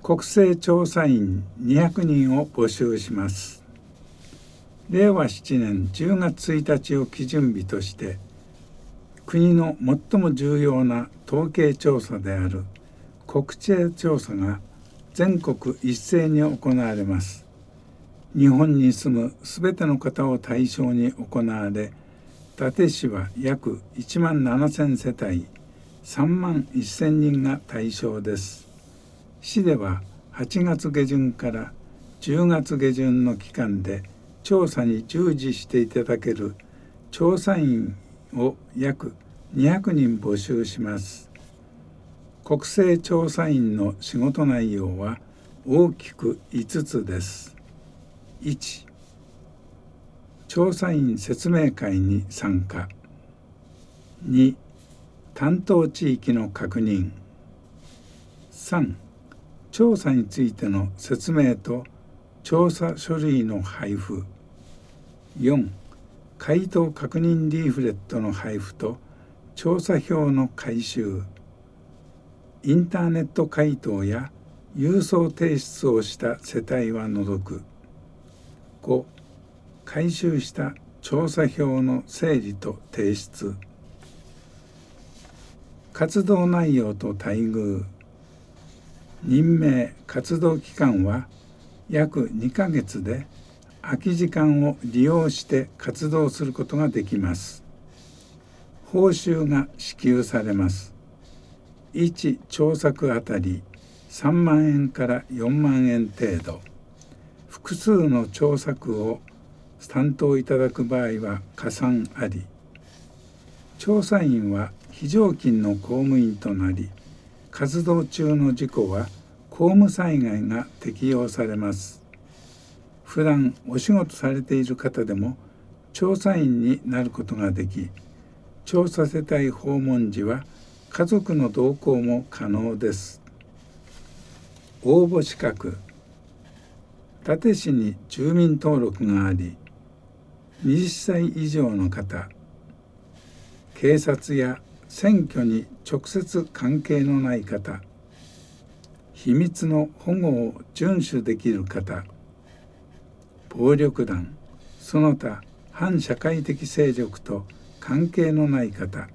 国政調査員200人を募集します。令和7年10月1日を基準日として国の最も重要な統計調査である国勢調査が全国一斉に行われます。日本に住むすべての方を対象に行われ、伊達市は約1万7000世帯3万1000人が対象です。市では8月下旬から10月下旬の期間で調査に従事していただける調査員を約200人募集します。国勢調査員の仕事内容は大きく5つです。1、調査員説明会に参加。2、担当地域の確認。3、調査についての説明と調査書類の配布。4、回答確認リーフレットの配布と調査票の回収。インターネット回答や郵送提出をした世帯は除く。5、回収した調査票の整理と提出。活動内容と待遇。任命・活動期間は約2ヶ月で空き時間を利用して活動することができます。報酬が支給されます。1調査区あたり3万円から4万円程度。複数の調査区を担当いただく場合は加算あり。調査員は非常勤の公務員となり、活動中の事故は公務災害が適用されます。普段お仕事されている方でも調査員になることができ、調査世帯訪問時は家族の同行も可能です。応募資格。伊達市に住民登録があり、20歳以上の方、警察や選挙に直接関係のない方、秘密の保護を遵守できる方、暴力団、その他反社会的勢力と関係のない方。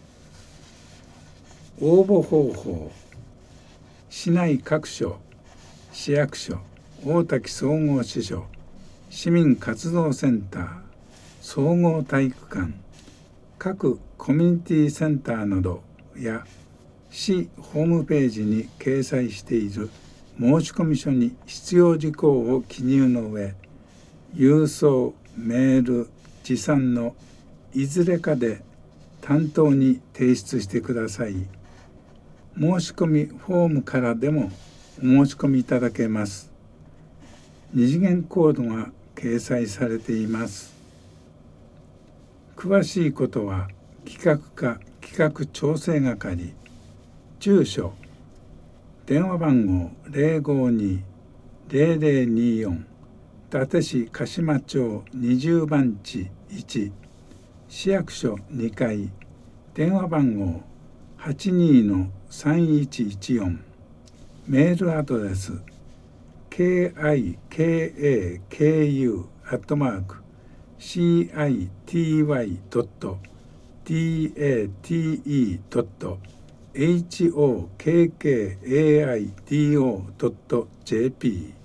応募方法。市内各所、市役所、大滝総合支所、市民活動センター、総合体育館、各コミュニティセンターなどや市ホームページに掲載している申込書に必要事項を記入の上、郵送、メール、持参のいずれかで担当に提出してください。申し込みフォームからでもお申し込みいただけます。二次元コードが掲載されています。詳しいことは企画課企画調整係。住所、電話番号052-0024、伊達市鹿島町20番地1、市役所2階、電話番号82-3114、メールアドレス kikaku@city.date.hokkaido.jp